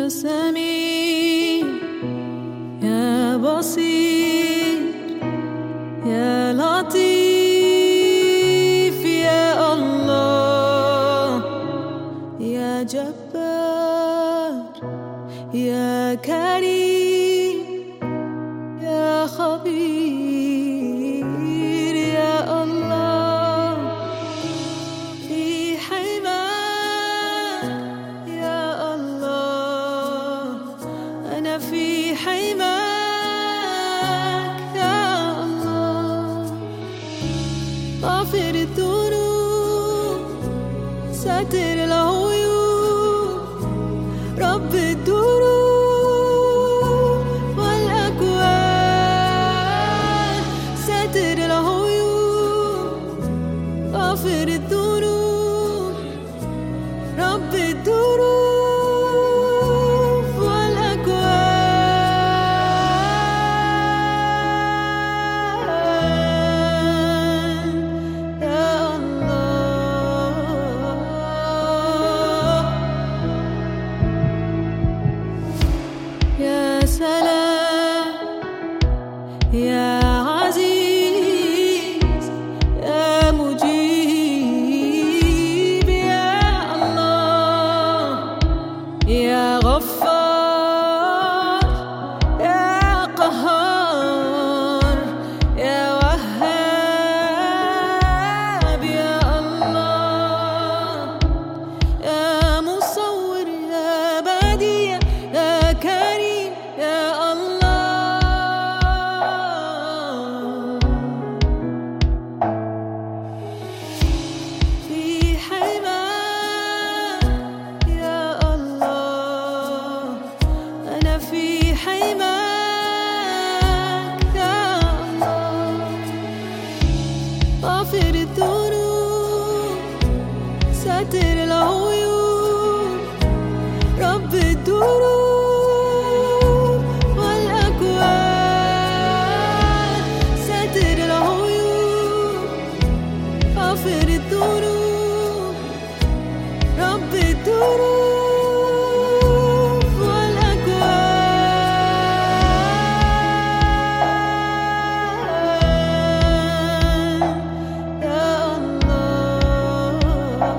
يا سميع يا بصير يا لطيف يا الله يا جبار يا كريم يا خبير يا الله في حماك يا الله أنا في حماك يا الله غافر الذنوب ساتر العيوب رب الدروب والأكوان ساتر العيوب غافر الذنوب رب الدروب والأكوان يا الله يا سلام يا عزيز يا مجيب يا الله يا غفار يا قهار يا وهاب يا الله يا مصور يا بديع يا كريم يا الله في حماك يا الله أنا في حماك يا الله غافر الذنوب ساتر العيوب رب الدروب والأكوان ساتر العيوب غافر الذنوب رب الدروب والأكوان يا الله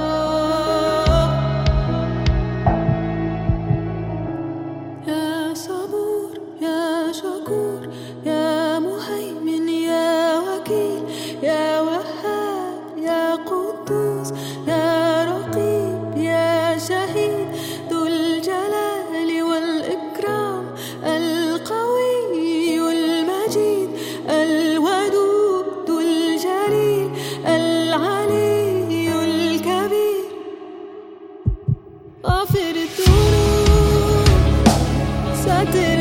يا صبور يا شكور يا مهيمن يا وكيل يا وهاب يا قدوس يا رقيب يا شهيد ذو الجلال والإكرام القوي المجيد الودود الجليل العلي الكبير غافر الذنوب ساتر